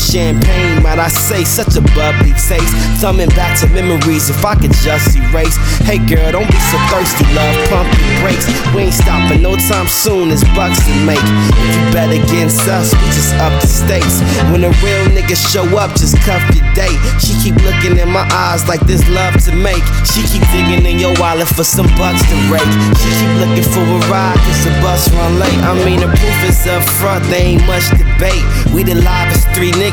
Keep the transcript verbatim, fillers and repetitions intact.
champagne, might I say, such a bubbly taste. Thumbing back to memories if I could just erase. Hey girl, don't be so thirsty, love, pump your brakes. We ain't stopping no time soon, it's bucks to make. If you bet against us, we just up the stakes. When a real nigga show up, just cuff your date. She keep looking in my eyes like there's love to make. She keep digging in your wallet for some bucks to rake. She keep looking for a ride cause the bus run late. I mean the proof is up front, there ain't much debate. We the livest three niggas